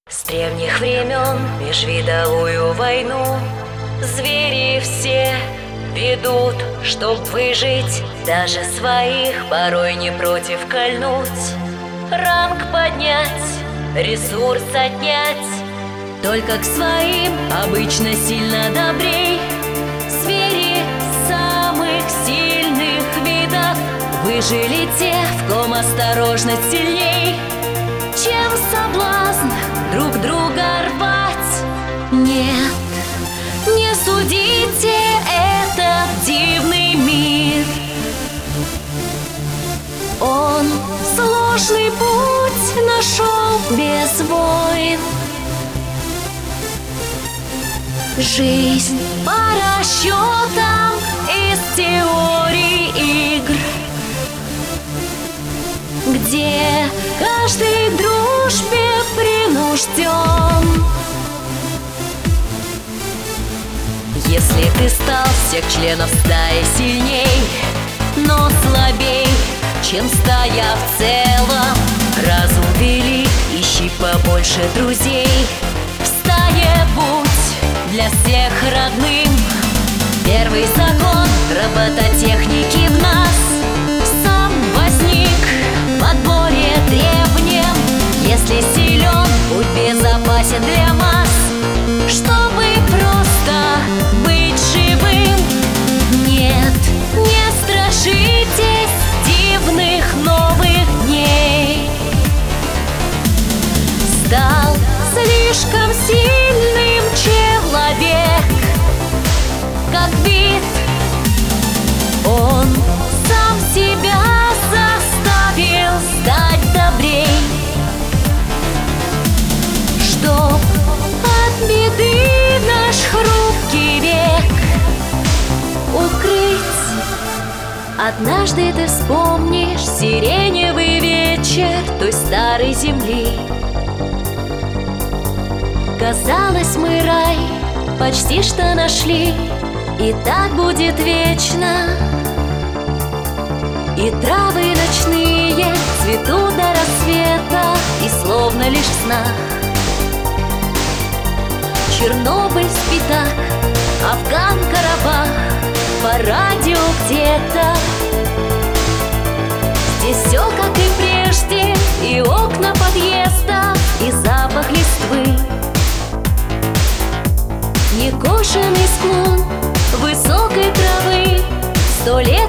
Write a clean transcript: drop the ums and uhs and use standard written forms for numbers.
С древних времен межвидовую войну звери все ведут, чтоб выжить, даже своих порой не против кольнуть. Ранг поднять, ресурс отнять, только к своим обычно сильно добрей. Звери самых сильных видов выжили те, в ком осторожность сильней, чем соблазн друг друга рвать. Нет, не судите этот дивный мир. Он сложный путь нашел без войн. Жизнь по расчетам из теории игр, где каждый к дружбе принужден. Если ты стал всех членов стаи сильней, но слабей, чем стая в целом, разум велик, ищи побольше друзей. В стае будь для всех родным. Первый закон робототехники в нас сам возник в отборе древнем. Если силен, будь безопасен для масс, чтобы просто быть живым. Нет, не страшитесь дивных новых дней. Стал слишком сильным человек, как вид. Он сам себя заставил стать добрей, чтоб от беды наш хрупкий век укрыть. Однажды ты вспомнишь сиреневый вечер той старой земли. Казалось, мы рай почти что нашли, и так будет вечно. И травы ночные цветут до рассвета, и словно лишь в снах Чернобыль спит так, Афган, Карабах по радио где-то. Здесь все как и прежде, и окна подъезда, и запах листвы. Некошенный склон высокой травы, 100 лет